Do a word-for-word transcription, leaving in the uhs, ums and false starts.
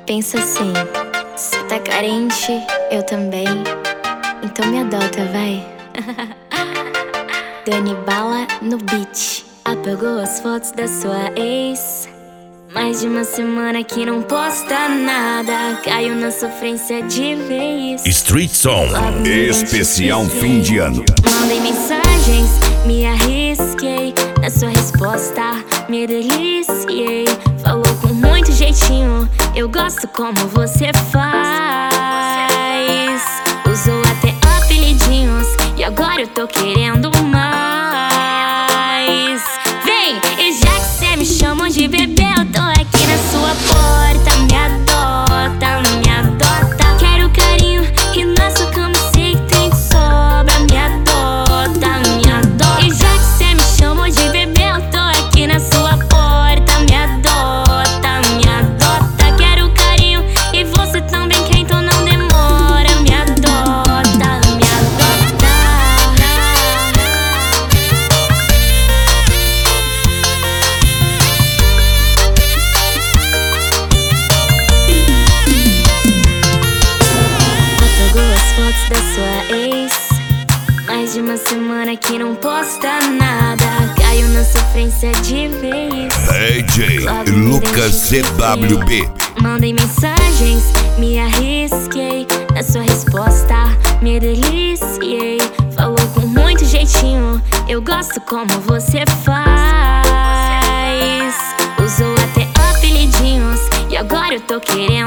Pensa assim, cê tá carente, eu também. Então me adota, vai. Dani Bala no beat. Apagou as fotos da sua ex. Mais de uma semana que não posta nada. Caiu na sofrência de vez. Street Song especial fim de ano. Mandei mensagens, me arrisquei. Na sua resposta, me deliciei. Falou com muito jeitinho, eu gosto como você faz. Usou até apelidinhos e agora eu tô querendo mais. Vem, e já que cê me chamou de bebê, eu tô aqui na sua porta. Me adota, me adota. Quero carinho e na sua cama sei que tem de sobra. Me adota, me adota. E já que cê me chamou de bebê, eu tô aqui na sua porta. Me adota, me adota. Quero carinho e você também quer, então não demora. Me adota, me adota. Apagou as fotos da sua ex. Mais de uma semana que não posta nada. Caiu na sofrência de vez. D J Lucas C W B. Mandei mensagens, me arrisquei. Na sua resposta, me deliciei. Falou com muito jeitinho, eu gosto como você faz. Usou até apelidinhos e agora eu tô querendo